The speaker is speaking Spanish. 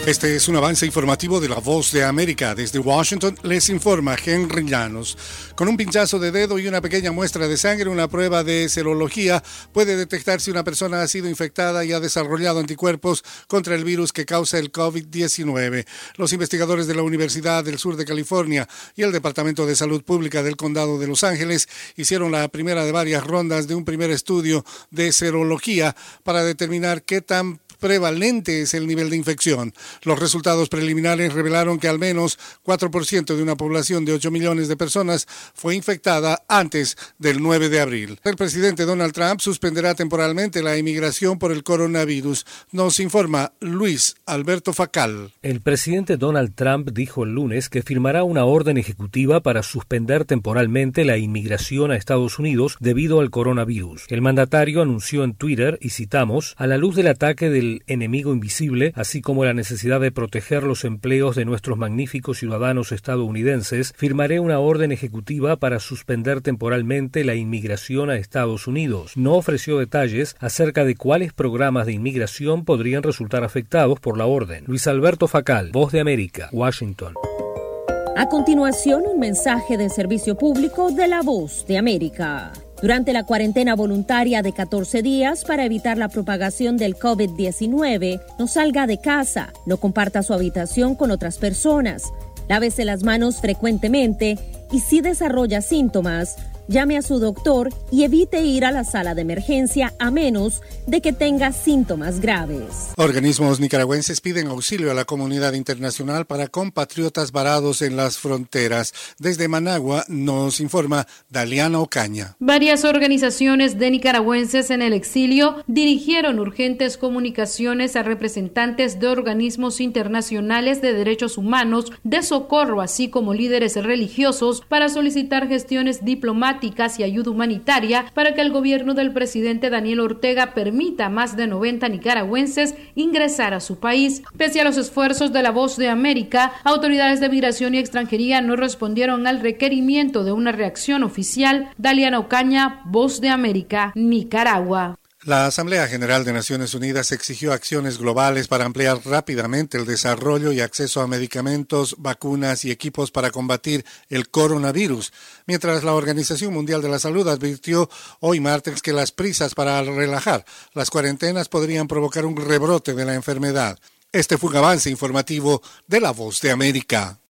Este es un avance informativo de La Voz de América. Desde Washington les informa Henry Llanos. Con un pinchazo de dedo y una pequeña muestra de sangre, una prueba de serología puede detectar si una persona ha sido infectada y ha desarrollado anticuerpos contra el virus que causa el COVID-19. Los investigadores de la Universidad del Sur de California y el Departamento de Salud Pública del Condado de Los Ángeles hicieron la primera de varias rondas de un primer estudio de serología para determinar qué tan prevalente es el nivel de infección. Los resultados preliminares revelaron que al menos 4% de una población de 8 millones de personas fue infectada antes del 9 de abril. El presidente Donald Trump suspenderá temporalmente la inmigración por el coronavirus. Nos informa Luis Alberto Facal. El presidente Donald Trump dijo el lunes que firmará una orden ejecutiva para suspender temporalmente la inmigración a Estados Unidos debido al coronavirus. El mandatario anunció en Twitter, y citamos, a la luz del ataque del enemigo invisible, así como la necesidad de proteger los empleos de nuestros magníficos ciudadanos estadounidenses, firmaré una orden ejecutiva para suspender temporalmente la inmigración a Estados Unidos. No ofreció detalles acerca de cuáles programas de inmigración podrían resultar afectados por la orden. Luis Alberto Facal, Voz de América, Washington. A continuación, un mensaje de servicio público de La Voz de América. Durante la cuarentena voluntaria de 14 días para evitar la propagación del COVID-19, no salga de casa, no comparta su habitación con otras personas, lávese las manos frecuentemente y si desarrolla síntomas, llame a su doctor y evite ir a la sala de emergencia a menos de que tenga síntomas graves. Organismos nicaragüenses piden auxilio a la comunidad internacional para compatriotas varados en las fronteras. Desde Managua nos informa Daliana Ocaña. Varias organizaciones de nicaragüenses en el exilio dirigieron urgentes comunicaciones a representantes de organismos internacionales de derechos humanos, de socorro, así como líderes religiosos para solicitar gestiones diplomáticas y ayuda humanitaria para que el gobierno del presidente Daniel Ortega permita a más de 90 nicaragüenses ingresar a su país. Pese a los esfuerzos de La Voz de América, autoridades de migración y extranjería no respondieron al requerimiento de una reacción oficial. Daliana Ocaña, Voz de América, Nicaragua. La Asamblea General de Naciones Unidas exigió acciones globales para ampliar rápidamente el desarrollo y acceso a medicamentos, vacunas y equipos para combatir el coronavirus, mientras la Organización Mundial de la Salud advirtió hoy martes que las prisas para relajar las cuarentenas podrían provocar un rebrote de la enfermedad. Este fue un avance informativo de La Voz de América.